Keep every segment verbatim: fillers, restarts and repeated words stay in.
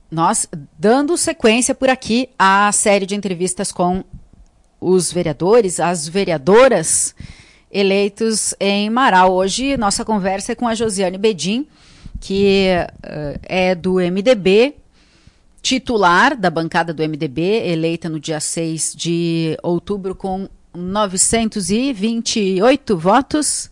nós dando sequência por aqui à série de entrevistas com os vereadores, as vereadoras eleitos em Marau. Hoje, nossa conversa é com a Josiane Bedin, que uh, é do M D B, titular da bancada do M D B, eleita no dia seis de outubro com novecentos e vinte e oito votos,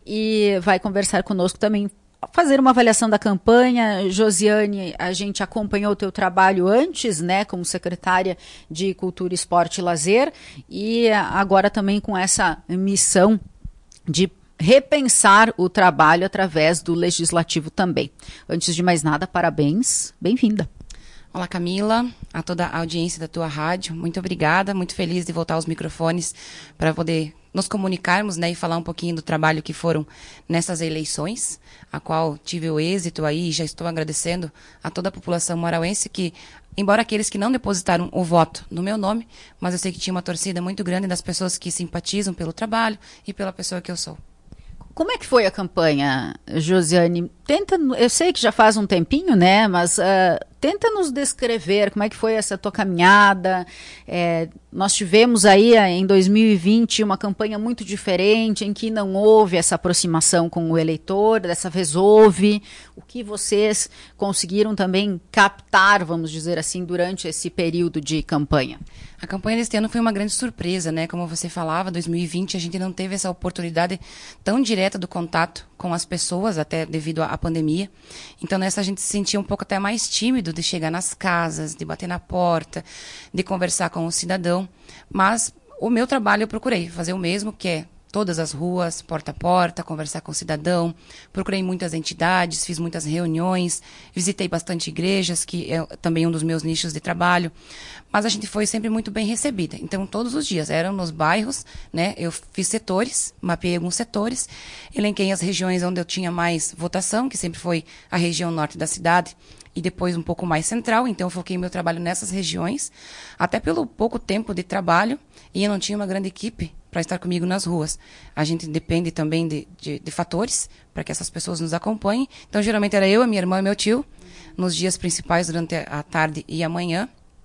e vai conversar conosco também, fazer uma avaliação da campanha. Josiane, a gente acompanhou o teu trabalho antes, né, como secretária de Cultura, Esporte e Lazer, e agora também com essa missão de repensar o trabalho através do Legislativo também. Antes de mais nada, parabéns, bem-vinda. Olá, Camila, a toda a audiência da tua rádio, muito obrigada, muito feliz de voltar aos microfones para poder nos comunicarmos, né, e falar um pouquinho do trabalho que foram nessas eleições, a qual tive o êxito aí, e já estou agradecendo a toda a população marauense que, embora aqueles que não depositaram o voto no meu nome, mas eu sei que tinha uma torcida muito grande das pessoas que simpatizam pelo trabalho e pela pessoa que eu sou. Como é que foi a campanha, Josiane? Tenta, eu sei que já faz um tempinho, né, mas uh, tenta nos descrever como é que foi essa tua caminhada. É, nós tivemos aí em dois mil e vinte uma campanha muito diferente, em que não houve essa aproximação com o eleitor, dessa vez houve. O que vocês conseguiram também captar, vamos dizer assim, durante esse período de campanha? A campanha deste ano foi uma grande surpresa, né? Como você falava, dois mil e vinte a gente não teve essa oportunidade tão direta do contato com as pessoas, até devido à pandemia. Então, nessa a gente se sentia um pouco até mais tímido de chegar nas casas, de bater na porta, de conversar com o cidadão. Mas o meu trabalho eu procurei fazer o mesmo, que é todas as ruas, porta a porta, conversar com o cidadão. Procurei muitas entidades, fiz muitas reuniões, visitei bastante igrejas, que é também um dos meus nichos de trabalho. Mas a gente foi sempre muito bem recebida. Então, todos os dias, eram nos bairros, né? Eu fiz setores, mapeei alguns setores, elenquei as regiões onde eu tinha mais votação, que sempre foi a região norte da cidade, e depois um pouco mais central. Então, eu foquei meu trabalho nessas regiões, até pelo pouco tempo de trabalho, e eu não tinha uma grande equipe para estar comigo nas ruas. A gente depende também de, de, de fatores para que essas pessoas nos acompanhem. Então, geralmente era eu, a minha irmã e meu tio, nos dias principais, durante a tarde e a manhã.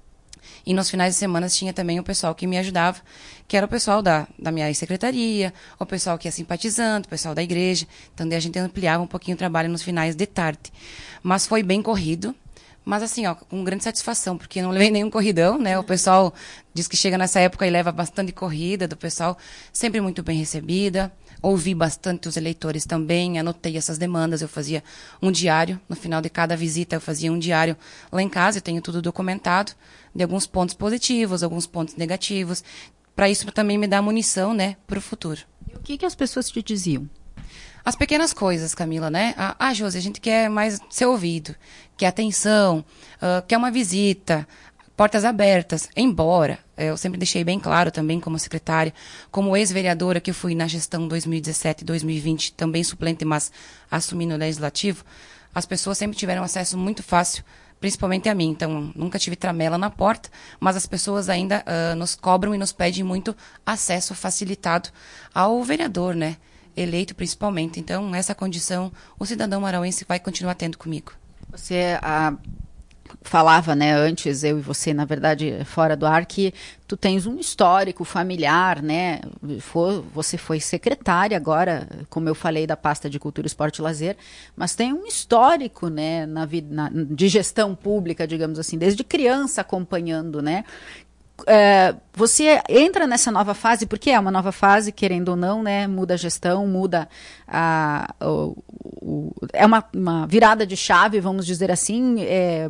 E nos finais de semana tinha também o pessoal que me ajudava, que era o pessoal da, da minha secretaria, o pessoal que é simpatizante, o pessoal da igreja. Então, daí a gente ampliava um pouquinho o trabalho nos finais de tarde. Mas foi bem corrido. Mas assim, ó, com grande satisfação, porque não levei nenhum corridão, né? O pessoal diz que chega nessa época e leva bastante corrida do pessoal, sempre muito bem recebida. Ouvi bastante os eleitores também, anotei essas demandas, eu fazia um diário, no final de cada visita eu fazia um diário lá em casa, eu tenho tudo documentado, de alguns pontos positivos, alguns pontos negativos, para isso também me dar munição, né, para o futuro. E o que, que as pessoas te diziam? As pequenas coisas, Camila, né? Ah, ah, Josi, a gente quer mais ser ouvido, quer atenção, uh, quer uma visita, portas abertas. Embora, eu sempre deixei bem claro também como secretária, como ex-vereadora que eu fui na gestão dois mil e dezessete e dois mil e vinte, também suplente, mas assumindo o legislativo, as pessoas sempre tiveram acesso muito fácil, principalmente a mim. Então, nunca tive tramela na porta, mas as pessoas ainda uh, nos cobram e nos pedem muito acesso facilitado ao vereador, né? Eleito principalmente. Então, essa condição, o cidadão marauense vai continuar tendo comigo. Você ah, falava, né, antes, eu e você, na verdade, fora do ar, que tu tens um histórico familiar, né? For, você foi secretária agora, como eu falei, da pasta de Cultura, Esporte e Lazer, mas tem um histórico, né, na vida, na, de gestão pública, digamos assim, desde criança acompanhando, né? É, você entra nessa nova fase, porque é uma nova fase, querendo ou não, né? Muda a gestão, muda a, o, o, é uma, uma virada de chave, vamos dizer assim, é,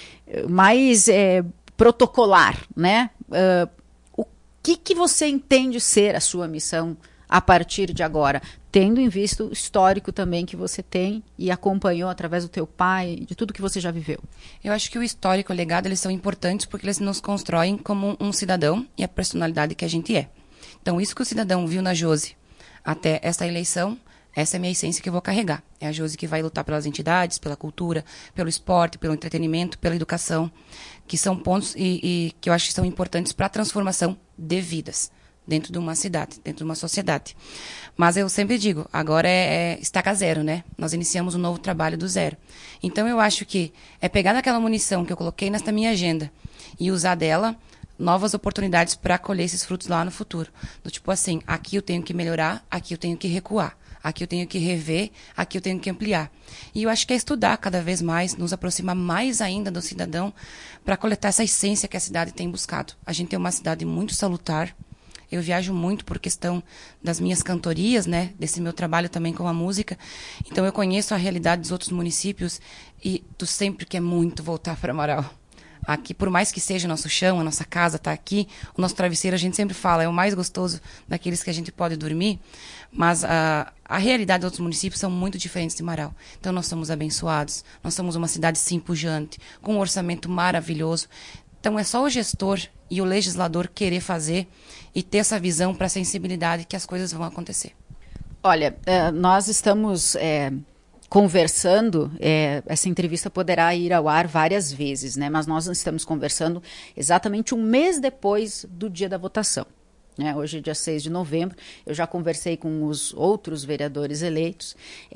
mais é, protocolar, né? É, o que, que você entende ser a sua missão a partir de agora, tendo em vista o histórico também que você tem e acompanhou através do teu pai, de tudo que você já viveu? Eu acho que o histórico e o legado, eles são importantes porque eles nos constroem como um cidadão e a personalidade que a gente é. Então, isso que o cidadão viu na Josi até essa eleição, essa é a minha essência que eu vou carregar. É a Josi que vai lutar pelas entidades, pela cultura, pelo esporte, pelo entretenimento, pela educação, que são pontos e, e que eu acho que são importantes para a transformação de vidas. dentro de uma cidade, dentro de uma sociedade. Mas eu sempre digo, agora é, é estaca zero, né? Nós iniciamos um novo trabalho do zero. Então eu acho que é pegar naquela munição que eu coloquei nesta minha agenda e usar dela novas oportunidades para colher esses frutos lá no futuro. Do tipo assim, aqui eu tenho que melhorar, aqui eu tenho que recuar, aqui eu tenho que rever, aqui eu tenho que ampliar. E eu acho que é estudar cada vez mais, nos aproximar mais ainda do cidadão para coletar essa essência que a cidade tem buscado. A gente tem uma cidade muito salutar. Eu viajo muito por questão das minhas cantorias, né? Desse meu trabalho também com a música. Então eu conheço a realidade dos outros municípios e tu sempre quer muito voltar para Amaral. Aqui, por mais que seja o nosso chão, a nossa casa está aqui, o nosso travesseiro, a gente sempre fala, é o mais gostoso daqueles que a gente pode dormir, mas a, a realidade dos outros municípios são muito diferentes de Amaral. Então nós somos abençoados, nós somos uma cidade sim pujante, com um orçamento maravilhoso. Então é só o gestor e o legislador querer fazer e ter essa visão para a sensibilidade que as coisas vão acontecer. Olha, nós estamos é, conversando, é, essa entrevista poderá ir ao ar várias vezes, né? Mas nós estamos conversando exatamente um mês depois do dia da votação. Né? Hoje é dia seis de novembro, eu já conversei com os outros vereadores eleitos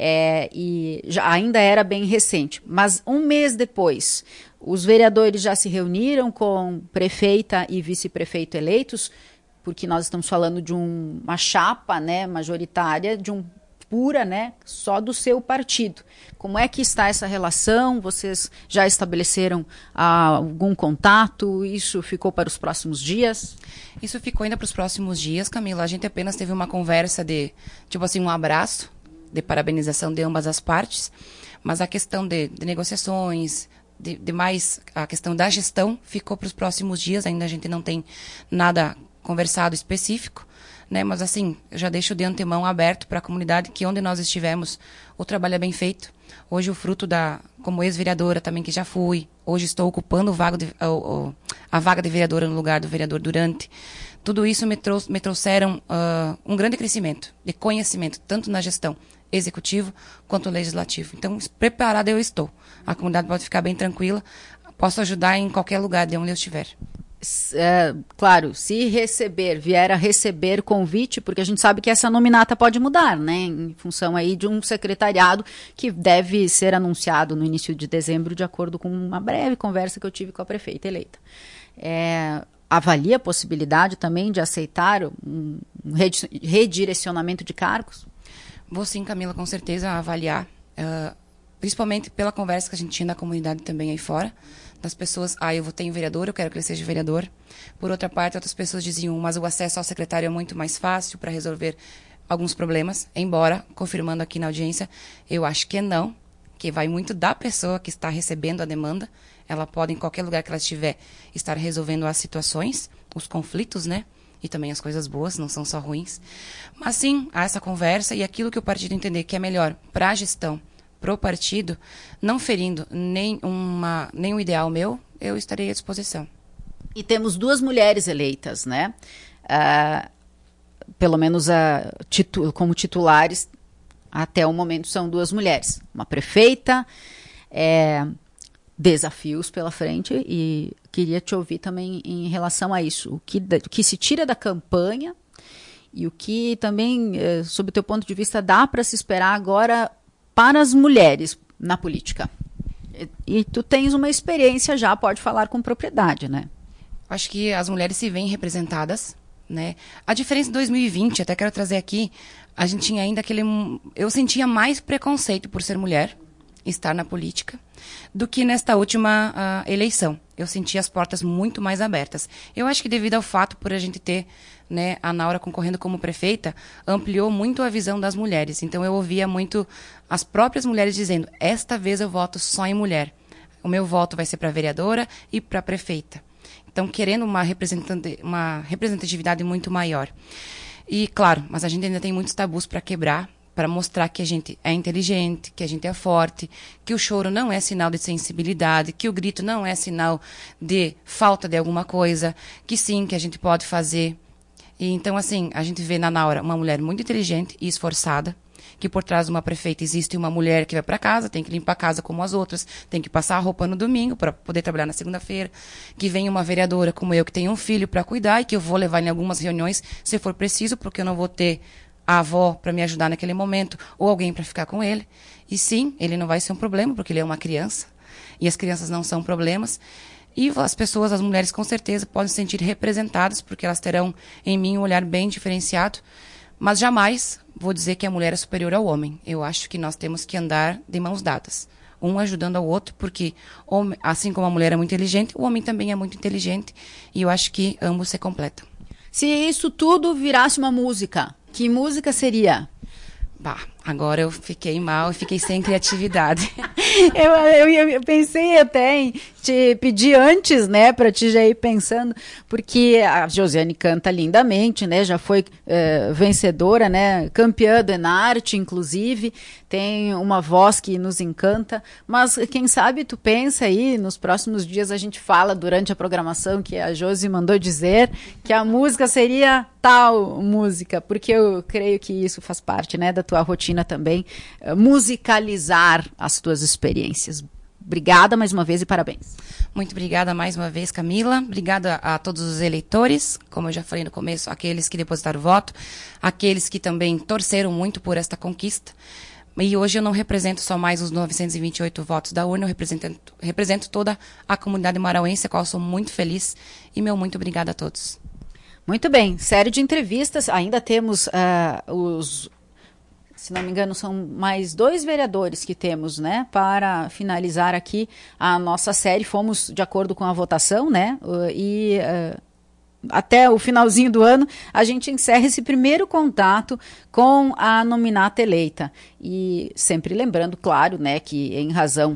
é, e já, ainda era bem recente, mas um mês depois, os vereadores já se reuniram com prefeita e vice-prefeito eleitos, porque nós estamos falando de um, uma chapa, né, majoritária, de um pura, né, só do seu partido. Como é que está essa relação? Vocês já estabeleceram ah, algum contato? Isso ficou para os próximos dias? Isso ficou ainda para os próximos dias, Camila. A gente apenas teve uma conversa de, tipo assim, um abraço de parabenização de ambas as partes, mas a questão de, de negociações, de, de mais a questão da gestão ficou para os próximos dias. Ainda a gente não tem nada conversado específico, né? Mas assim, eu já deixo de antemão aberto para a comunidade que onde nós estivermos, o trabalho é bem feito. Hoje o fruto da, como ex-vereadora também que já fui, hoje estou ocupando o vago de, a, a vaga de vereadora no lugar do vereador Durante. Tudo isso me, trou me trouxeram uh, um grande crescimento de conhecimento, tanto na gestão executivo quanto legislativo. Então, preparada eu estou. A comunidade pode ficar bem tranquila, posso ajudar em qualquer lugar de onde eu estiver. É, claro, se receber, vier a receber convite, porque a gente sabe que essa nominata pode mudar, né, em função aí de um secretariado que deve ser anunciado no início de dezembro, de acordo com uma breve conversa que eu tive com a prefeita eleita. É, avalia a possibilidade também de aceitar um, um redirecionamento de cargos? Vou sim, Camila, com certeza avaliar, uh, principalmente pela conversa que a gente tinha na comunidade também aí fora, das pessoas, ah, eu votei em vereador, eu quero que ele seja vereador. Por outra parte, outras pessoas diziam, mas o acesso ao secretário é muito mais fácil para resolver alguns problemas, embora, confirmando aqui na audiência, eu acho que não, que vai muito da pessoa que está recebendo a demanda, ela pode, em qualquer lugar que ela estiver, estar resolvendo as situações, os conflitos, né? E também as coisas boas, não são só ruins. Mas sim, há essa conversa e aquilo que o partido entender que é melhor para a gestão, pro partido, não ferindo nem, uma, nem um ideal meu, eu estarei à disposição. E temos duas mulheres eleitas, né? Uh, pelo menos uh, titu como titulares, até o momento são duas mulheres. Uma prefeita, é, desafios pela frente, e queria te ouvir também em relação a isso. O que, o que se tira da campanha e o que também, eh, sob o teu ponto de vista, dá para se esperar agora para as mulheres na política. E, e tu tens uma experiência já, pode falar com propriedade, né? Acho que as mulheres se veem representadas, né? A diferença de dois mil e vinte, até quero trazer aqui, a gente tinha ainda aquele... Eu sentia mais preconceito por ser mulher, estar na política, do que nesta última uh, eleição. Eu senti as portas muito mais abertas. Eu acho que devido ao fato, por a gente ter, né, a Naura concorrendo como prefeita, ampliou muito a visão das mulheres. Então eu ouvia muito as próprias mulheres dizendo, esta vez eu voto só em mulher. O meu voto vai ser para vereadora e para prefeita. Então querendo uma, representante, uma representatividade muito maior. E claro, mas a gente ainda tem muitos tabus para quebrar, para mostrar que a gente é inteligente, que a gente é forte, que o choro não é sinal de sensibilidade, que o grito não é sinal de falta de alguma coisa, que sim, que a gente pode fazer. E então, assim, a gente vê na Naura uma mulher muito inteligente e esforçada, que por trás de uma prefeita existe uma mulher que vai para casa, tem que limpar a casa como as outras, tem que passar a roupa no domingo para poder trabalhar na segunda-feira, que vem uma vereadora como eu que tem um filho para cuidar e que eu vou levar em algumas reuniões se for preciso, porque eu não vou ter a avó para me ajudar naquele momento ou alguém para ficar com ele. E sim, ele não vai ser um problema porque ele é uma criança e as crianças não são problemas. E as pessoas, as mulheres, com certeza, podem se sentir representadas, porque elas terão em mim um olhar bem diferenciado. Mas jamais vou dizer que a mulher é superior ao homem. Eu acho que nós temos que andar de mãos dadas, um ajudando ao outro, porque assim como a mulher é muito inteligente, o homem também é muito inteligente, e eu acho que ambos se completam. Se isso tudo virasse uma música, que música seria? Bah, agora eu fiquei mal e fiquei sem criatividade. eu, eu, eu pensei até em te pedir antes, né, para te já ir pensando, porque a Josiane canta lindamente, né, já foi uh, vencedora, né, campeã do Enarte, inclusive, tem uma voz que nos encanta, mas quem sabe tu pensa aí, nos próximos dias a gente fala durante a programação que a Josi mandou dizer que a música seria tal música, porque eu creio que isso faz parte, né, da tua rotina também, uh, musicalizar as tuas experiências. Obrigada mais uma vez e parabéns. Muito obrigada mais uma vez, Camila. Obrigada a todos os eleitores, como eu já falei no começo, aqueles que depositaram voto, aqueles que também torceram muito por esta conquista. E hoje eu não represento só mais os novecentos e vinte e oito votos da urna, eu represento, represento toda a comunidade marauense, a qual sou muito feliz. E meu muito obrigada a todos. Muito bem, série de entrevistas. Ainda temos uh, os... Se não me engano, são mais dois vereadores que temos, né, para finalizar aqui a nossa série. Fomos de acordo com a votação, né, e uh, até o finalzinho do ano a gente encerra esse primeiro contato com a nominata eleita. E sempre lembrando, claro, né, que em razão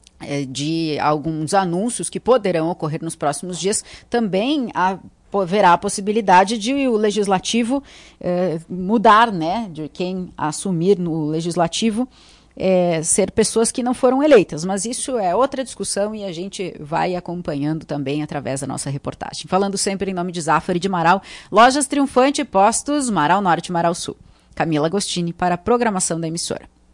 de alguns anúncios que poderão ocorrer nos próximos dias, também a haverá a possibilidade de o legislativo eh, mudar, né, de quem assumir no legislativo eh, ser pessoas que não foram eleitas, mas isso é outra discussão e a gente vai acompanhando também através da nossa reportagem. Falando sempre em nome de Zafari de Marau, Lojas Triunfante, Postos Marau Norte e Marau Sul. Camila Agostini para a programação da emissora.